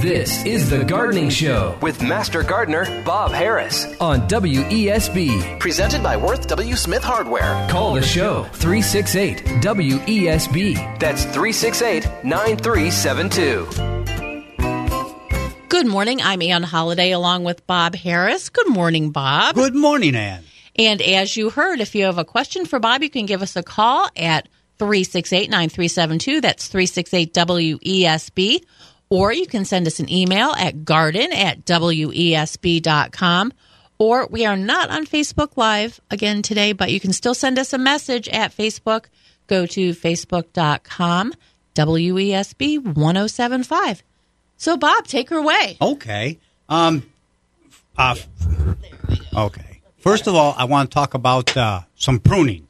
This is The Gardening Show with Master Gardener Bob Harris on WESB. Presented by Worth W. Smith Hardware. Call the show 368-WESB. That's 368-9372. Good morning. I'm Ann Holiday along with Bob Harris. Good morning, Bob. Good morning, Ann. And as you heard, if you have a question for Bob, you can give us a call at 368-9372. That's 368-WESB. Or you can send us an email at garden@wesb.com. Or we are not on Facebook Live again today, but you can still send us a message at Facebook. Go to facebook.com, WESB 1075. So, Bob, take her away. Okay. Okay. First of all, I want to talk about some pruning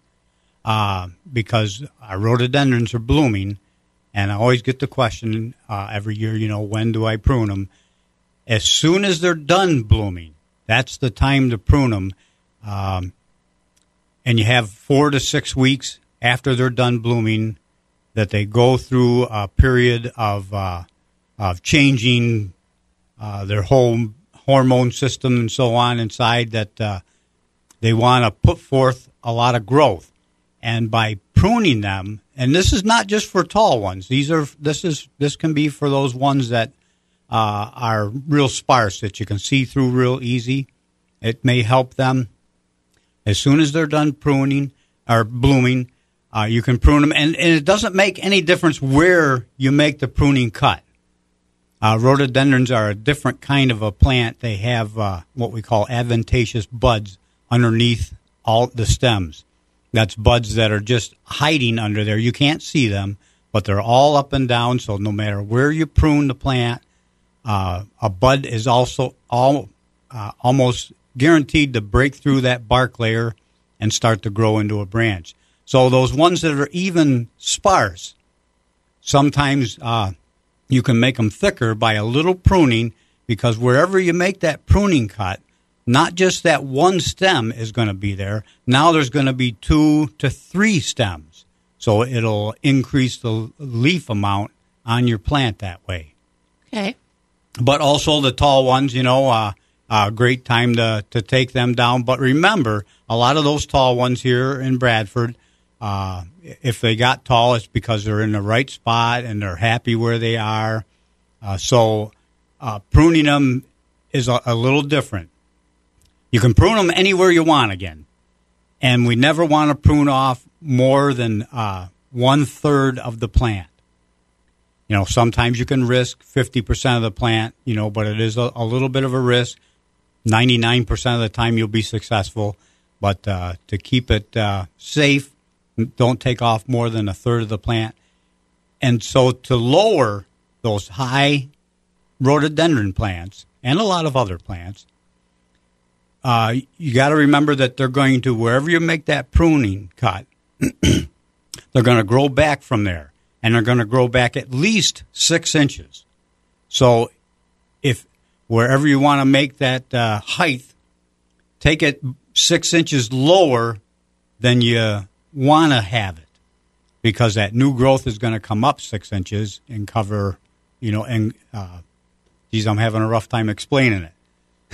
because our rhododendrons are blooming. And I always get the question every year, when do I prune them? As soon as they're done blooming, that's the time to prune them. And you have 4 to 6 weeks after they're done blooming that they go through a period of changing their whole hormone system and so on inside that they want to put forth a lot of growth. And by pruning them, and this is not just for tall ones. This can be for those ones that are real sparse that you can see through real easy. It may help them. As soon as they're done pruning or blooming, you can prune them, and it doesn't make any difference where you make the pruning cut. Rhododendrons are a different kind of a plant. They have what we call adventitious buds underneath all the stems. That's buds that are just hiding under there. You can't see them, but they're all up and down, so no matter where you prune the plant, a bud is also almost guaranteed to break through that bark layer and start to grow into a branch. So those ones that are even sparse, sometimes you can make them thicker by a little pruning, because wherever you make that pruning cut, not just that one stem is going to be there. Now there's going to be 2 to 3 stems. So it'll increase the leaf amount on your plant that way. Okay. But also the tall ones, a great time to take them down. But remember, a lot of those tall ones here in Bradford, if they got tall, it's because they're in the right spot and they're happy where they are. So pruning them is a little different. You can prune them anywhere you want again. And we never want to prune off more than 1/3 of the plant. Sometimes you can risk 50% of the plant, but it is a little bit of a risk. 99% of the time you'll be successful. But to keep it safe, don't take off more than 1/3 of the plant. And so to lower those high rhododendron plants and a lot of other plants, you got to remember that they're going to, wherever you make that pruning cut, they're going to grow back from there. And they're going to grow back at least 6 inches. So if wherever you want to make that height, take it 6 inches lower than you want to have it. Because that new growth is going to come up 6 inches and cover, I'm having a rough time explaining it.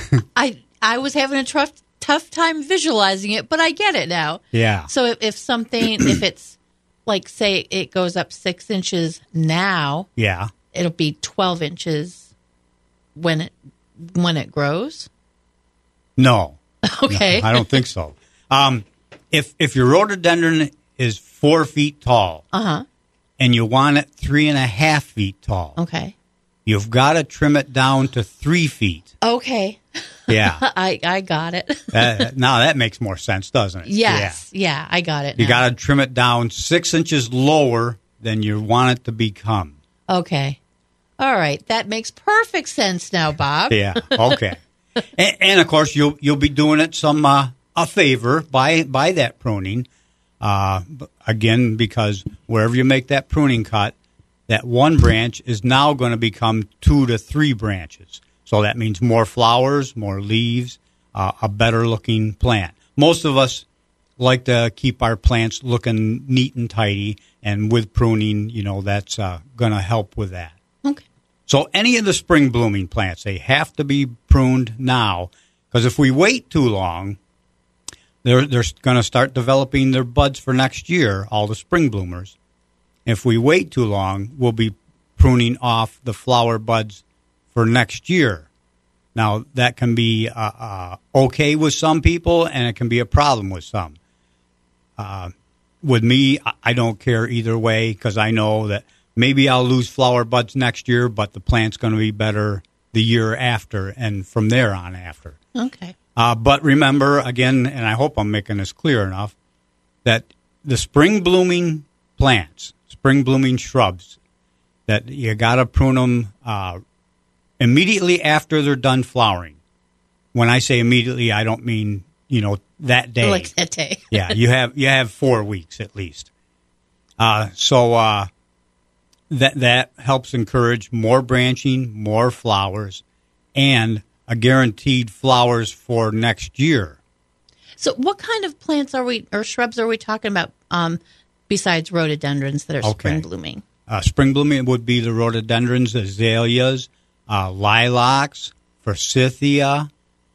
I was having a tough time visualizing it, but I get it now. Yeah. So if if it's like, say, it goes up 6 inches now, yeah, it'll be 12 inches when it grows. No. Okay. No, I don't think so. If your rhododendron is 4 feet tall, and you want it 3.5 feet tall, okay, you've got to trim it down to 3 feet. Okay. Yeah. I got it. Now that makes more sense, doesn't it? Yes. Yeah, I got it now. You got to trim it down 6 inches lower than you want it to become. Okay. All right. That makes perfect sense now, Bob. Yeah. Okay. and of course, you'll be doing it a favor by that pruning. Again, because wherever you make that pruning cut, that one branch is now going to become 2 to 3 branches. So that means more flowers, more leaves, a better-looking plant. Most of us like to keep our plants looking neat and tidy, and with pruning, that's going to help with that. Okay. So any of the spring blooming plants, they have to be pruned now, because if we wait too long, they're going to start developing their buds for next year, all the spring bloomers. If we wait too long, we'll be pruning off the flower buds for next year. Now, that can be okay with some people, and it can be a problem with some. With me, I don't care either way, because I know that maybe I'll lose flower buds next year, but the plant's going to be better the year after and from there on after. Okay. But remember, again, and I hope I'm making this clear enough, that the spring blooming plants, spring blooming shrubs, that you got to prune them immediately after they're done flowering. When I say immediately, I don't mean, that day. Like that day. Yeah, you have 4 weeks at least. So that helps encourage more branching, more flowers, and a guaranteed flowers for next year. So what kind of plants or shrubs are we talking about besides rhododendrons that are spring blooming? Spring blooming would be the rhododendrons, azaleas, lilacs, forsythia.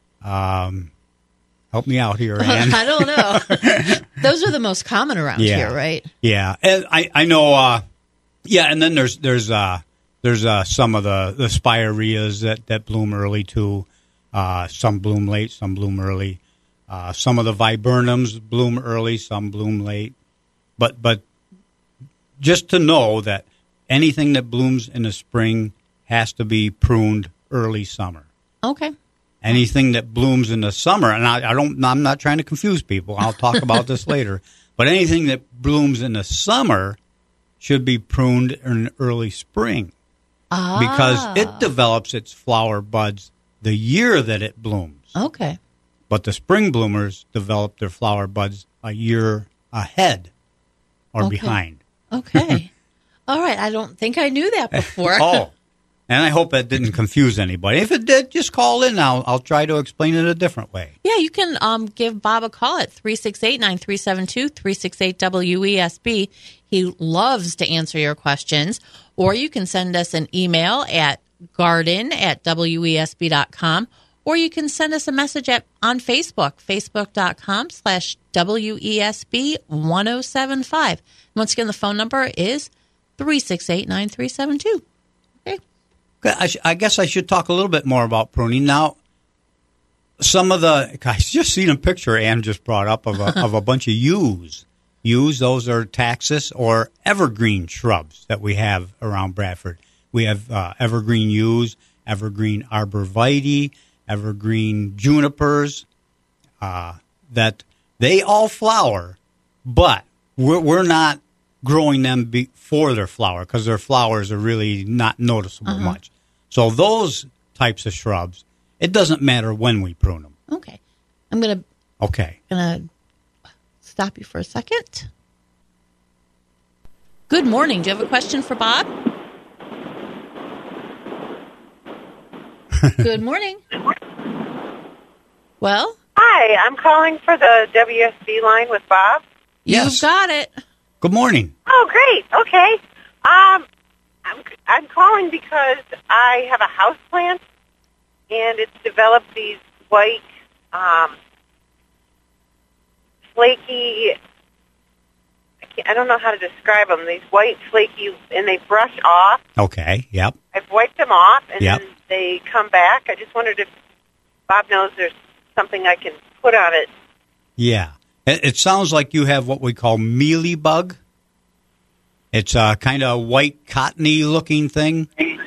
Help me out here, Ann. I don't know. Those are the most common around here, right? Yeah, and I know. And then there's some of the spireas that bloom early too. Some bloom late, some bloom early. Some of the viburnums bloom early, some bloom late. But just to know that anything that blooms in the spring has to be pruned early summer. Okay. Anything that blooms in the summer, and I'm not trying to confuse people. I'll talk about this later. But anything that blooms in the summer should be pruned in early spring because it develops its flower buds the year that it blooms. Okay. But the spring bloomers develop their flower buds a year ahead or behind. Okay. All right. I don't think I knew that before. And I hope that didn't confuse anybody. If it did, just call in. I'll try to explain it a different way. Yeah, you can give Bob a call at 368-9372, 368-WESB. He loves to answer your questions. Or you can send us an email at garden@wesb.com. Or you can send us a message on Facebook, facebook.com/WESB1075. Once again, the phone number is 368-9372. I guess I should talk a little bit more about pruning. Now, some of the guys, just seen a picture Ann just brought up of a bunch of yews. Yews, those are taxus or evergreen shrubs that we have around Bradford. We have evergreen yews, evergreen arborvitae, evergreen junipers, that they all flower, but we're not growing them before their flower because their flowers are really not noticeable much. So those types of shrubs, it doesn't matter when we prune them. Okay. I'm going to stop you for a second. Good morning. Do you have a question for Bob? Good morning. Well? Hi, I'm calling for the WSB line with Bob. You've got it. Good morning. Oh, great. Okay. I'm calling because I have a house plant, and it's developed these white, flaky, I don't know how to describe them, these white, flaky, and they brush off. Okay, yep. I've wiped them off, and then they come back. I just wondered if Bob knows there's something I can put on it. Yeah. It sounds like you have what we call mealybug. It's a kind of white, cottony looking thing.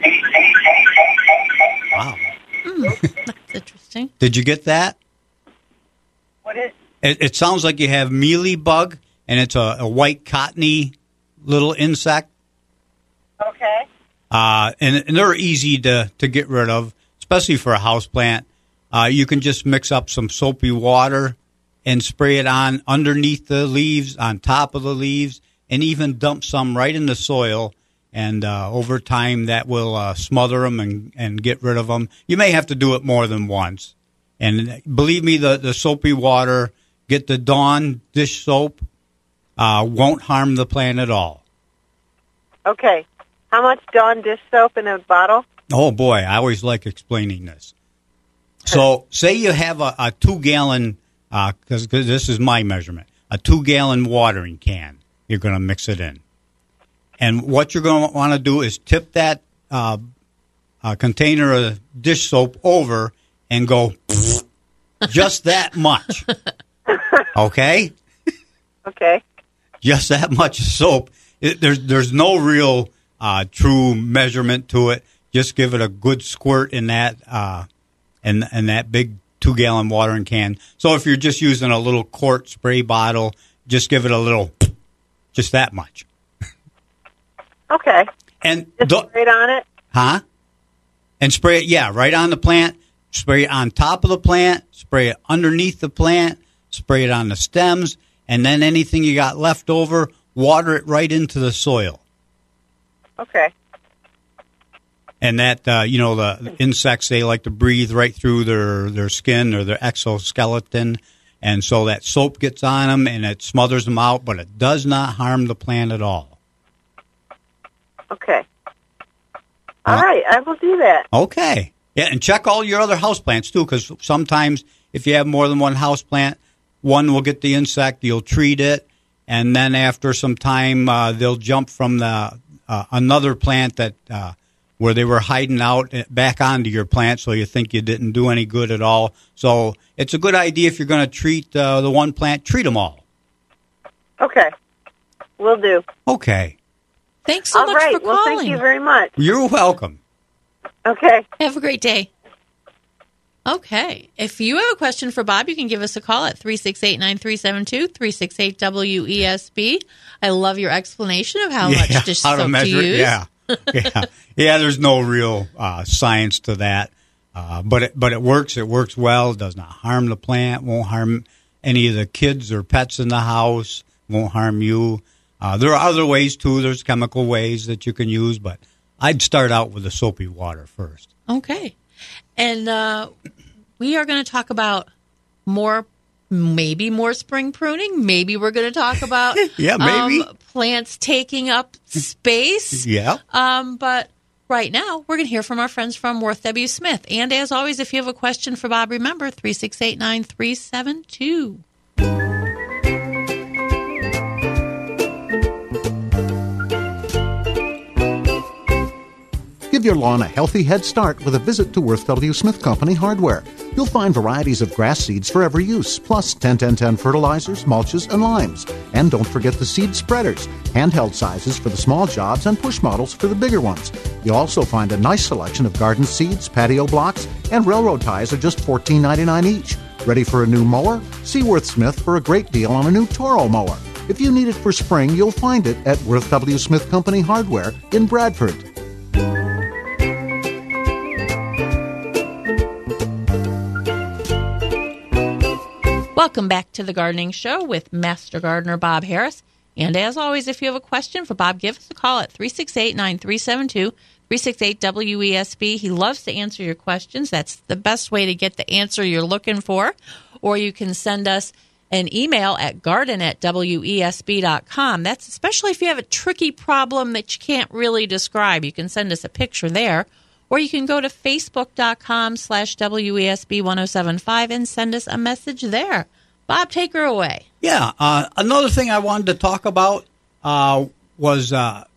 Wow. That's interesting. Did you get that? What is it? Sounds like you have mealybug, and it's a white, cottony little insect. Okay. And they're easy to get rid of, especially for a houseplant. You can just mix up some soapy water and spray it on underneath the leaves, on top of the leaves, and even dump some right in the soil. And over time, that will smother them and get rid of them. You may have to do it more than once. And believe me, the soapy water, get the Dawn dish soap, won't harm the plant at all. Okay. How much Dawn dish soap in a bottle? Oh, boy, I always like explaining this. So say you have a 2-gallon, because this is my measurement, a 2-gallon watering can. You're going to mix it in. And what you're going to want to do is tip that container of dish soap over and go just that much. Okay? Okay. Just that much soap. There's no real true measurement to it. Just give it a good squirt in that in that big 2-gallon watering can. So if you're just using a little quart spray bottle, just give it a little, just that much. Okay. And just spray it on it? Huh? And spray it, right on the plant. Spray it on top of the plant. Spray it underneath the plant. Spray it on the stems. And then anything you got left over, water it right into the soil. Okay. And that, the insects, they like to breathe right through their skin or their exoskeleton. And so that soap gets on them and it smothers them out, but it does not harm the plant at all. Okay. All right, I will do that. Okay. Yeah, and check all your other houseplants, too, because sometimes if you have more than one houseplant, one will get the insect, you'll treat it, and then after some time, they'll jump from the another plant that where they were hiding out back onto your plant, so you think you didn't do any good at all. So it's a good idea if you're going to treat the one plant, treat them all. Okay. Will do. Okay. Thanks so much for calling. Well, thank you very much. You're welcome. Okay. Have a great day. Okay. If you have a question for Bob, you can give us a call at 368-9372, 368-WESB. I love your explanation of how much dish soap to use. Yeah. Yeah, there's no real science to that. But it works. It works well. It does not harm the plant. Won't harm any of the kids or pets in the house. Won't harm you. There are other ways, too. There's chemical ways that you can use, but I'd start out with the soapy water first. Okay. And we are going to talk about maybe more spring pruning. Maybe we're going to talk about plants taking up space. Yeah. But right now, we're going to hear from our friends from Worth W. Smith. And as always, if you have a question for Bob, remember 368-9372. Give your lawn a healthy head start with a visit to Worth W. Smith Company Hardware. You'll find varieties of grass seeds for every use, plus 10-10-10 fertilizers, mulches, and limes. And don't forget the seed spreaders, handheld sizes for the small jobs and push models for the bigger ones. You'll also find a nice selection of garden seeds, patio blocks, and railroad ties are just $14.99 each. Ready for a new mower? See Worth Smith for a great deal on a new Toro mower. If you need it for spring, you'll find it at Worth W. Smith Company Hardware in Bradford. Welcome back to the Gardening Show with Master Gardener Bob Harris. And as always, if you have a question for Bob, give us a call at 368-9372, 368-WESB. He loves to answer your questions. That's the best way to get the answer you're looking for. Or you can send us an email at garden@wesb.com. That's especially if you have a tricky problem that you can't really describe. You can send us a picture there. Or you can go to facebook.com/WESB1075 and send us a message there. Bob, take her away. Yeah. Another thing I wanted to talk about was how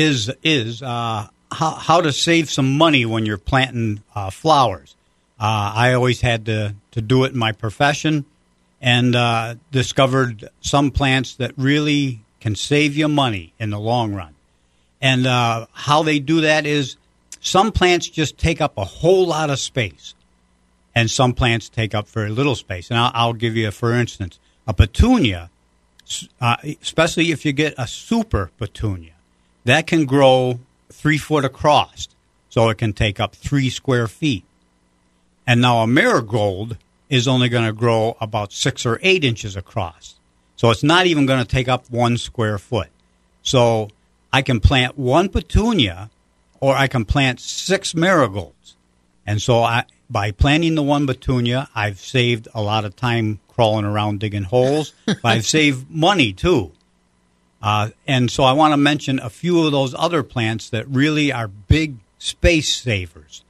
to save some money when you're planting flowers. I always had to do it in my profession and discovered some plants that really can save you money in the long run. And how they do that is some plants just take up a whole lot of space, and some plants take up very little space. And I'll give you, for instance, a petunia, especially if you get a super petunia, that can grow 3 foot across, so it can take up 3 square feet. And now a marigold is only going to grow about 6 or 8 inches across, so it's not even going to take up 1 square foot. So I can plant one petunia, or I can plant 6 marigolds. And so by planting the one petunia, I've saved a lot of time crawling around digging holes, but I've saved money too. And so I want to mention a few of those other plants that really are big space savers.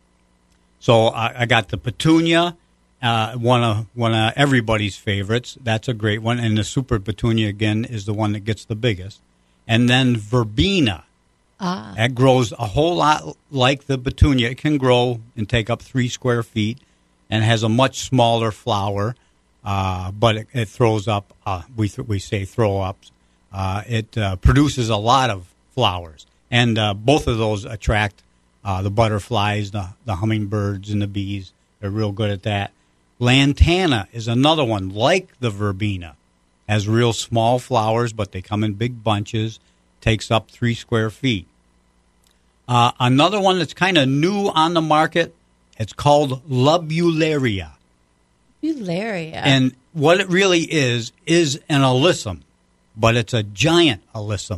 So I got the petunia, one of everybody's favorites. That's a great one. And the super petunia, again, is the one that gets the biggest. And then verbena. That grows a whole lot like the petunia. It can grow and take up 3 square feet and has a much smaller flower, but it throws up, we say throw ups. It produces a lot of flowers. And both of those attract the butterflies, the hummingbirds, and the bees. They're real good at that. Lantana is another one like the verbena. Has real small flowers, but they come in big bunches. Takes up 3 square feet. Another one that's kind of new on the market, it's called Lobularia. Lobularia. And what it really is an alyssum, but it's a giant alyssum.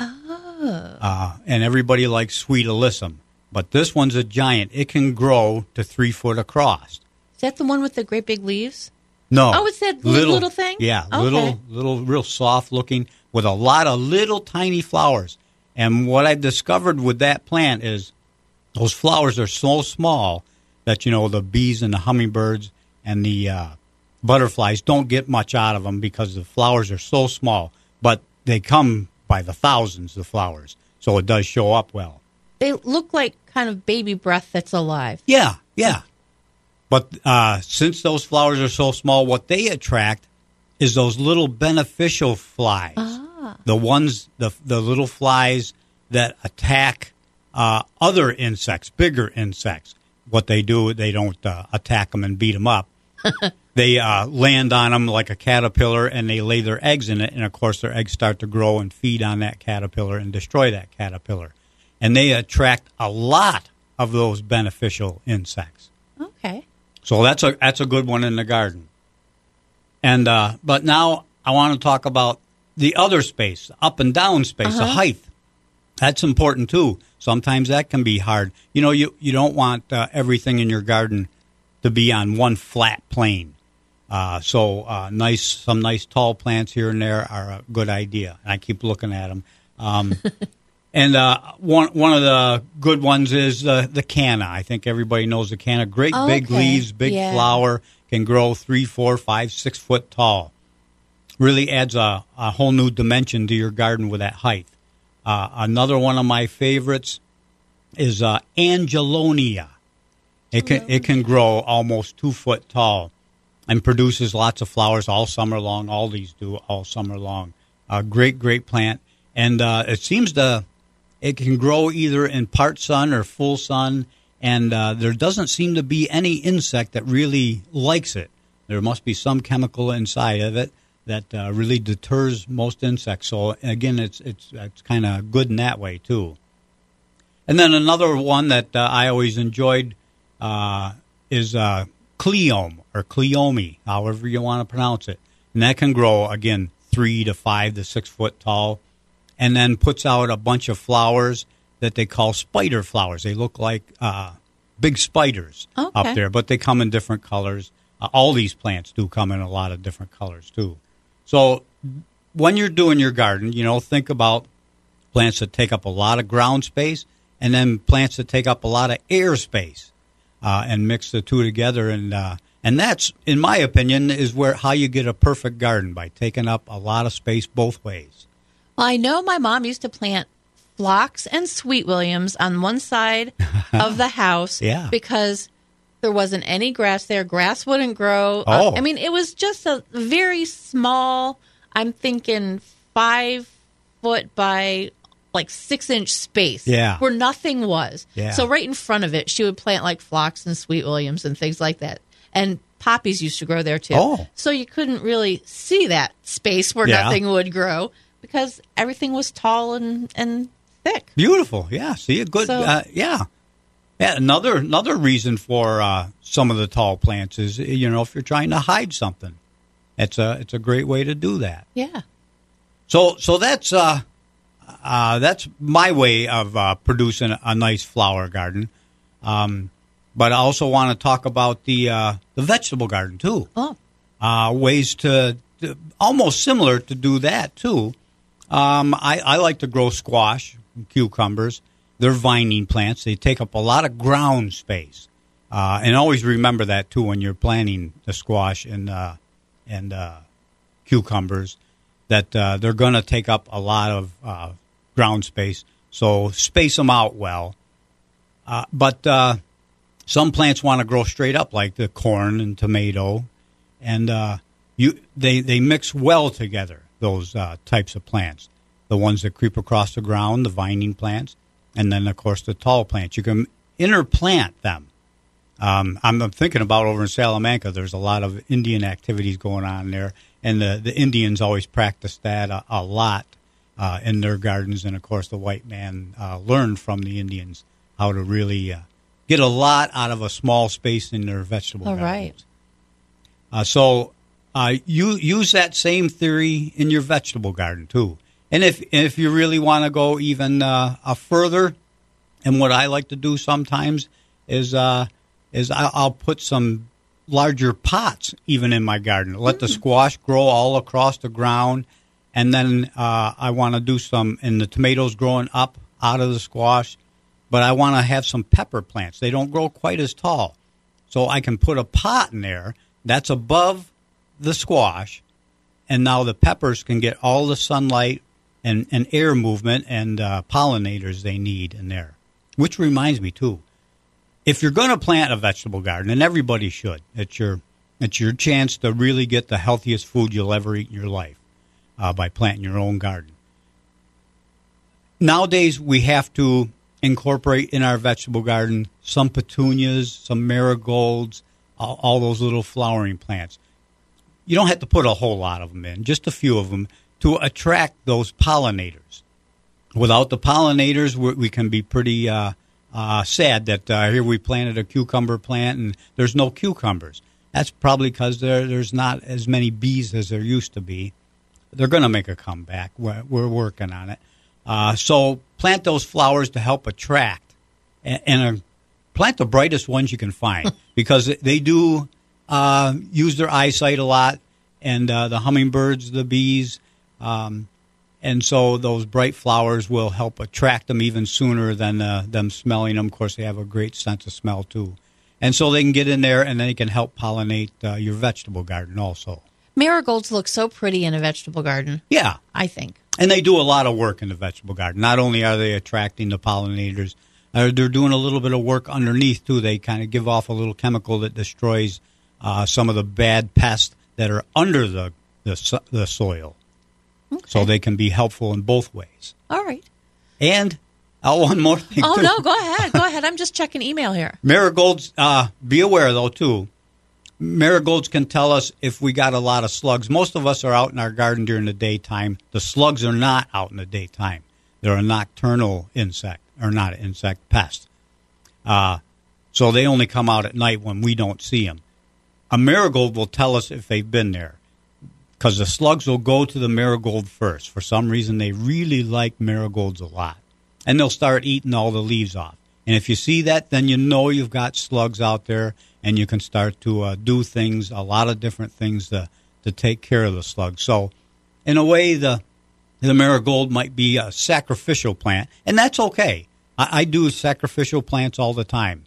Oh. And everybody likes sweet alyssum, but this one's a giant. It can grow to 3 foot across. Is that the one with the great big leaves? No. Oh, it's that little thing? Yeah, okay. little, real soft looking with a lot of little tiny flowers. And what I've discovered with that plant is those flowers are so small that, the bees and the hummingbirds and the butterflies don't get much out of them because the flowers are so small. But they come by the thousands, the flowers. So it does show up well. They look like kind of baby breath that's alive. Yeah. But since those flowers are so small, what they attract is those little beneficial flies. The ones, the little flies that attack other insects, bigger insects. What they do, they don't attack them and beat them up. They land on them like a caterpillar, and they lay their eggs in it. And, of course, their eggs start to grow and feed on that caterpillar and destroy that caterpillar. And they attract a lot of those beneficial insects. Okay. So that's a good one in the garden. And but now I want to talk about the other space, up and down space, the height. That's important too. Sometimes that can be hard. You don't want everything in your garden to be on one flat plane. So some nice tall plants here and there are a good idea. And I keep looking at them. And one of the good ones is the canna. I think everybody knows the canna. Great big leaves, big flower, can grow 3, 4, 5, 6 foot tall. Really adds a whole new dimension to your garden with that height. Another one of my favorites is Angelonia. It can grow almost 2 foot tall and produces lots of flowers all summer long. All these do all summer long. Great plant. And it can grow either in part sun or full sun, and there doesn't seem to be any insect that really likes it. There must be some chemical inside of it that really deters most insects. So, again, it's kind of good in that way, too. And then another one that I always enjoyed is Cleome, or Cleome, however you want to pronounce it. And that can grow, again, 3 to 5 to 6 foot tall, and then puts out a bunch of flowers that they call spider flowers. They look like big spiders up there, but they come in different colors. All these plants do come in a lot of different colors, too. So when you're doing your garden, think about plants that take up a lot of ground space and then plants that take up a lot of air space, and mix the two together. And that's, in my opinion, is how you get a perfect garden, by taking up a lot of space both ways. Well, I know my mom used to plant phlox and sweet williams on one side of the house because there wasn't any grass there. Grass wouldn't grow. It was just a very small, I'm thinking 5 foot by like 6-inch space where nothing was. Yeah. So right in front of it, she would plant like phlox and sweet williams and things like that. And poppies used to grow there too. Oh. So you couldn't really see that space where nothing would grow because everything was tall and thick. Beautiful. Yeah. See, a good, Yeah, another reason for some of the tall plants is, if you're trying to hide something, it's a great way to do that. Yeah. So that's my way of producing a nice flower garden. But I also want to talk about the vegetable garden too. Oh. Ways to almost similar to do that too. I like to grow squash, cucumbers. They're vining plants. They take up a lot of ground space. And always remember that, too, when you're planting the squash and cucumbers, that they're going to take up a lot of ground space. So space them out well. But some plants want to grow straight up, like the corn and tomato. And they mix well together, those types of plants. The ones that creep across the ground, the vining plants, and then, of course, the tall plants. You can interplant them. I'm thinking about over in Salamanca, there's a lot of Indian activities going on there, and the Indians always practice that a lot in their gardens. And, of course, the white man learned from the Indians how to really get a lot out of a small space in their vegetable gardens. Right. So you use that same theory in your vegetable garden, too. And if you really want to go even further, and what I like to do sometimes is I'll put some larger pots even in my garden. Let the squash grow all across the ground, and then I want to do some, and the tomatoes growing up out of the squash, but I want to have some pepper plants. They don't grow quite as tall. So I can put a pot in there that's above the squash, and now the peppers can get all the sunlight and air movement and pollinators they need in there. Which reminds me, too, if you're going to plant a vegetable garden, and everybody should, it's your chance to really get the healthiest food you'll ever eat in your life by planting your own garden. Nowadays, we have to incorporate in our vegetable garden some petunias, some marigolds, all those little flowering plants. You don't have to put a whole lot of them in, just a few of them, to attract those pollinators. Without the pollinators, we can be pretty sad that here we planted a cucumber plant and there's no cucumbers. That's probably because there's not as many bees as there used to be. They're going to make a comeback. We're working on it. So plant those flowers to help attract, and plant the brightest ones you can find because they do use their eyesight a lot, and the hummingbirds, the bees, and so those bright flowers will help attract them even sooner than them smelling them. Of course, they have a great sense of smell, too. And so they can get in there, and they can help pollinate your vegetable garden also. Marigolds look so pretty in a vegetable garden. Yeah. I think. And they do a lot of work in the vegetable garden. Not only are they attracting the pollinators, they're doing a little bit of work underneath, too. They kind of give off a little chemical that destroys some of the bad pests that are under the soil. Okay. So they can be helpful in both ways. All right. And one more thing, Oh, too. no, go ahead. Go ahead. I'm just checking email here. Marigolds, be aware, though, too. Marigolds can tell us if we got a lot of slugs. Most of us are out in our garden during the daytime. The slugs are not out in the daytime. They're a nocturnal insect, or not an insect, pest. So they only come out at night when we don't see them. A marigold will tell us if they've been there, because the slugs will go to the marigold first. For some reason, they really like marigolds a lot. And they'll start eating all the leaves off. And if you see that, then you know you've got slugs out there, and you can start to do things, a lot of different things to take care of the slugs. So, in a way, the marigold might be a sacrificial plant, and that's okay. I do sacrificial plants all the time.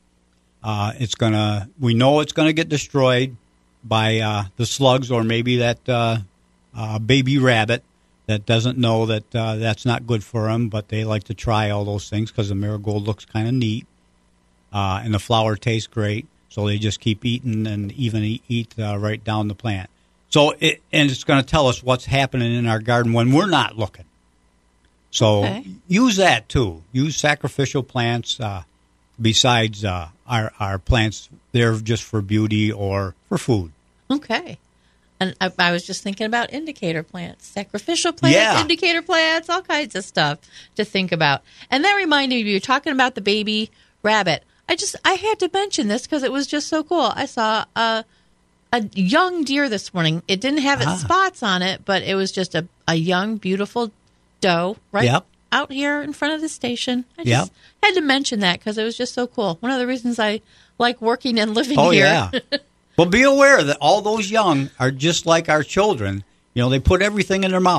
We know it's gonna get destroyed by the slugs, or maybe that baby rabbit that doesn't know that that's not good for them, but they like to try all those things because the marigold looks kind of neat, and the flower tastes great. So they just keep eating and even eat right down the plant. So it's going to tell us what's happening in our garden when we're not looking. So use that too. Use sacrificial plants besides our plants. They're just for beauty or for food. Okay. And I was just thinking about indicator plants, sacrificial plants, indicator plants, all kinds of stuff to think about. And that reminded me, you were talking about the baby rabbit. I had to mention this because it was just so cool. I saw a young deer this morning. It didn't have its spots on it, but it was just a young, beautiful doe out here in front of the station. I just had to mention that because it was just so cool. One of the reasons I like working and living here. Yeah. Well, be aware that all those young are just like our children. You know, they put everything in their mouth.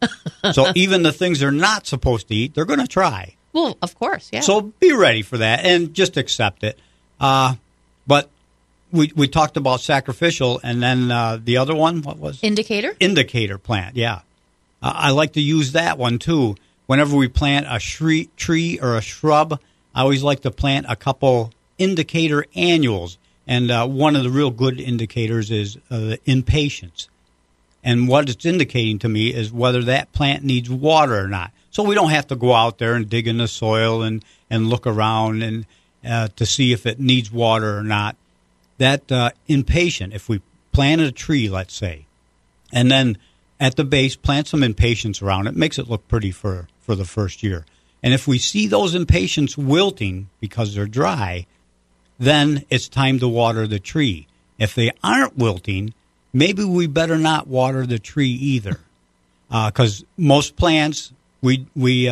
So even the things they're not supposed to eat, they're going to try. Well, of course, yeah. So be ready for that and just accept it. But we talked about sacrificial, and then the other one, what was it? Indicator plant, yeah. I like to use that one, too. Whenever we plant a tree or a shrub, I always like to plant a couple indicator annuals. And one of the real good indicators is the impatiens. And what it's indicating to me is whether that plant needs water or not. So we don't have to go out there and dig in the soil and look around and to see if it needs water or not. That impatient, if we planted a tree, let's say, and then at the base plant some impatiens around it, makes it look pretty for the first year. And if we see those impatiens wilting because they're dry, then it's time to water the tree. If they aren't wilting, maybe we better not water the tree either, because most plants we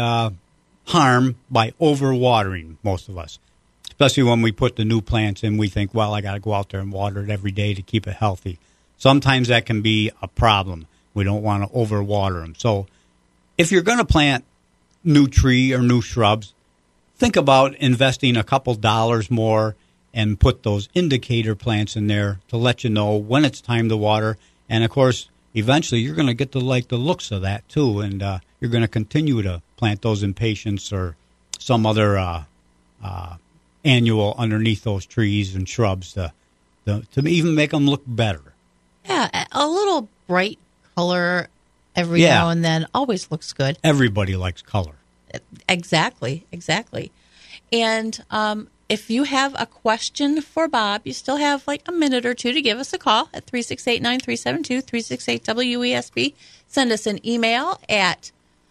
harm by overwatering, most of us. Especially when we put the new plants in, we think, well, I got to go out there and water it every day to keep it healthy. Sometimes that can be a problem. We don't want to overwater them. So if you're going to plant new tree or new shrubs, think about investing a couple dollars more and put those indicator plants in there to let you know when it's time to water. And, of course, eventually you're going to get to like the looks of that, too, and you're going to continue to plant those impatiens or some other annual underneath those trees and shrubs to even make them look better. Yeah, a little bright color every now and then always looks good. Everybody likes color. Exactly. And if you have a question for Bob, you still have like a minute or two to give us a call at 368-9372, 368-WESB. Send us an email at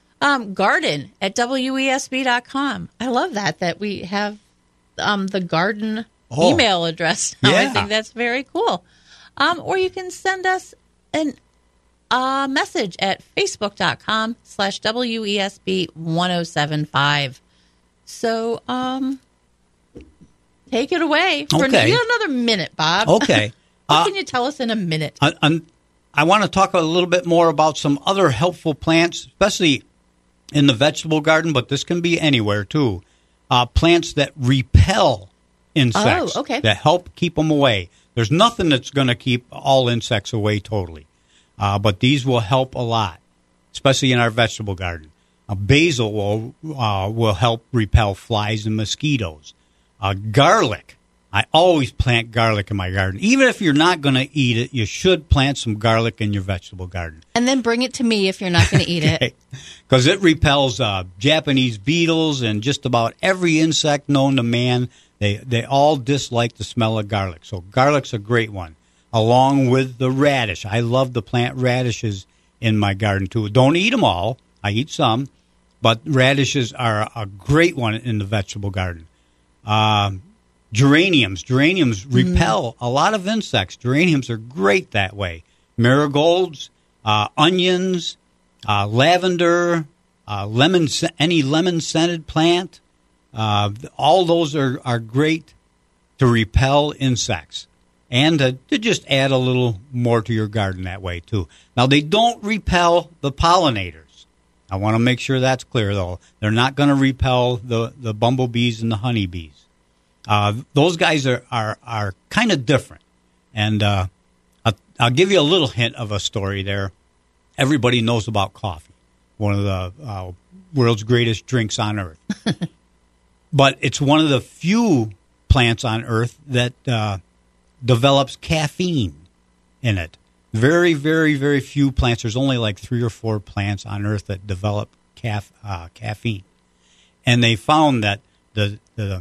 garden@wesb.com. I love that we have the garden email address now. I think that's very cool. Or you can send us a message at facebook.com/WESB1075. So, take it away. You got another minute, Bob. Okay. What can you tell us in a minute? I want to talk a little bit more about some other helpful plants, especially in the vegetable garden, but this can be anywhere, too. Plants that repel insects, that help keep them away. There's nothing that's going to keep all insects away totally, but these will help a lot, especially in our vegetable garden. Basil will help repel flies and mosquitoes. Garlic. I always plant garlic in my garden. Even if you're not going to eat it, you should plant some garlic in your vegetable garden. And then bring it to me if you're not going to eat it. Because it repels Japanese beetles and just about every insect known to man. They all dislike the smell of garlic. So garlic's a great one, along with the radish. I love to plant radishes in my garden, too. Don't eat them all. I eat some. But radishes are a great one in the vegetable garden. Geraniums repel a lot of insects. Geraniums are great that way. Marigolds, onions, lavender, any lemon-scented plant, all those are great to repel insects and to just add a little more to your garden that way, too. Now, they don't repel the pollinators. I want to make sure that's clear, though. They're not going to repel the bumblebees and the honeybees. Those guys are kind of different. And I'll give you a little hint of a story there. Everybody knows about coffee, one of the world's greatest drinks on earth. But it's one of the few plants on earth that develops caffeine in it. Very, very, very few plants. There's only like 3 or 4 plants on earth that develop caffeine. And they found that the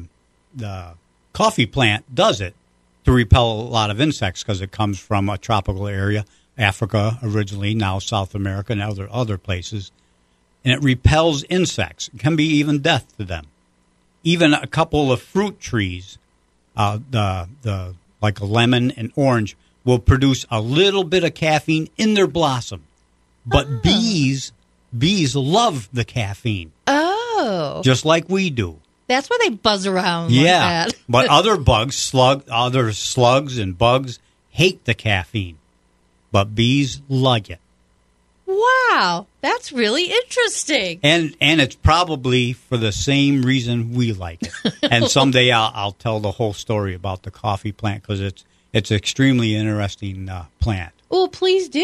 coffee plant does it to repel a lot of insects because it comes from a tropical area, Africa originally, now South America and other places. And it repels insects. It can be even death to them. Even a couple of fruit trees, like a lemon and orange, will produce a little bit of caffeine in their blossom. But bees love the caffeine. Oh. Just like we do. That's why they buzz around like that. But other other slugs and bugs hate the caffeine. But bees like it. Wow, that's really interesting. And it's probably for the same reason we like it. And someday I'll tell the whole story about the coffee plant because it's an extremely interesting plant. Well, please do.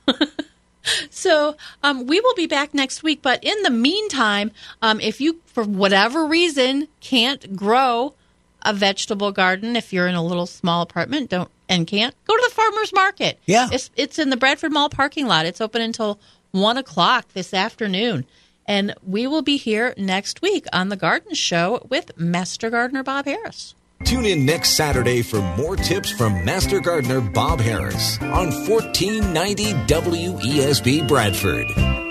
So we will be back next week. But in the meantime, if you, for whatever reason, can't grow a vegetable garden, if you're in a little small apartment, can't, go to the farmer's market. Yeah. It's in the Bradford Mall parking lot. It's open until 1 o'clock this afternoon. And we will be here next week on The Garden Show with Master Gardener Bob Harris. Tune in next Saturday for more tips from Master Gardener Bob Harris on 1490 WESB Bradford.